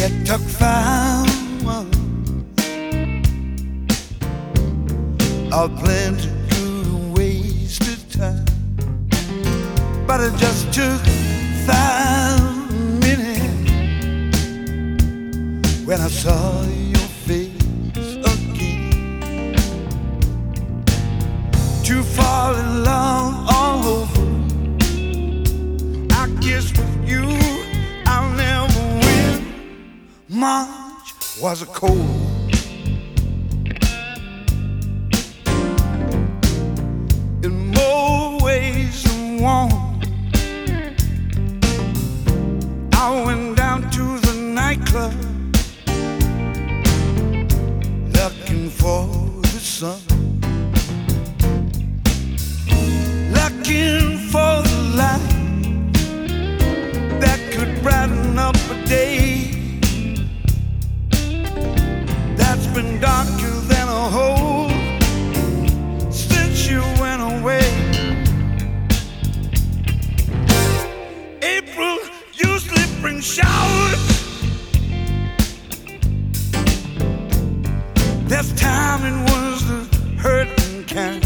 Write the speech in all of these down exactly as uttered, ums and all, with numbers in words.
It took five months of plenty good wasted time, but it just took five minutes when I saw your face again to fall in love all over. I guess with you I'll never win. March was a cold, in more ways than one. I went down to the nightclub looking for the sun, looking for the light that could brighten up a day that's been darker than a hole since you went away. April usually brings showers. This time it was the hurting kind.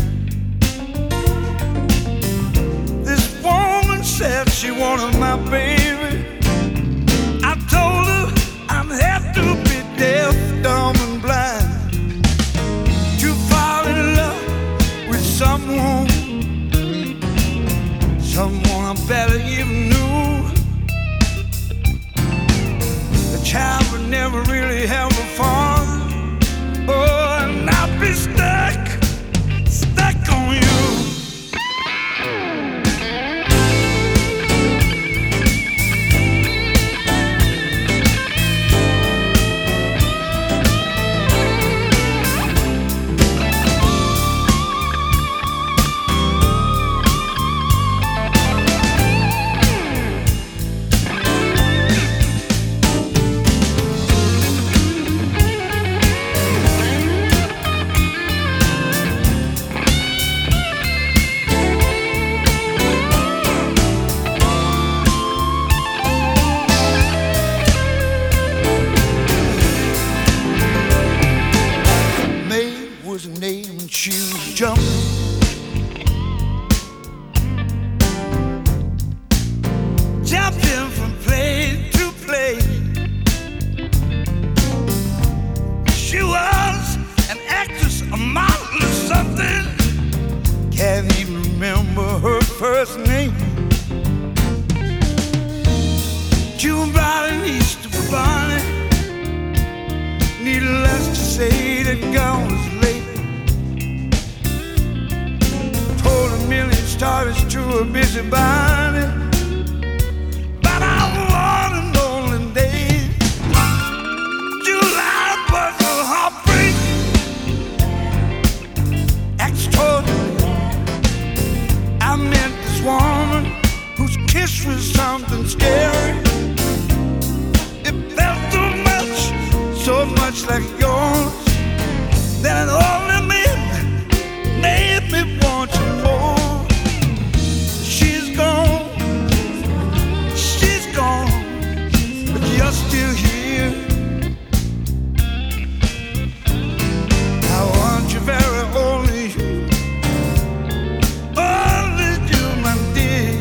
This woman said she wanted my baby. I told her I'd have to be deaf, dumb, and blind to fall in love with someone, someone I better even knew. The child would never really have a father. Oh, and I'd be stuck, stuck on you. Jumping, jumping from place to place. She was an actress, a model or something. Can't even remember her first name. June brought an Easter bunny. Needless to say, the girl was late. Stories to a busybody, but I want a lonely day. July was a heartbreak, extraordinary. I met this woman whose kiss was something scary. It felt so much, so much like yours, that it only made, made me want you more. You're still here. I want you very only you, only you, my dear.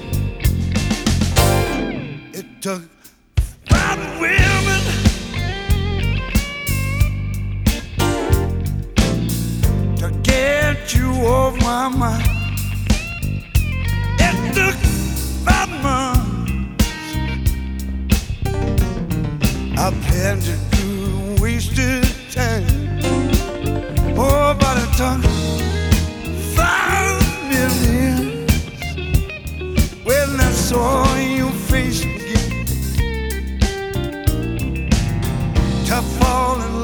It took five women to get you off my mind. It took five months. I planned to do wasted time. Oh, but it took five minutes when I saw your face again to fall in love.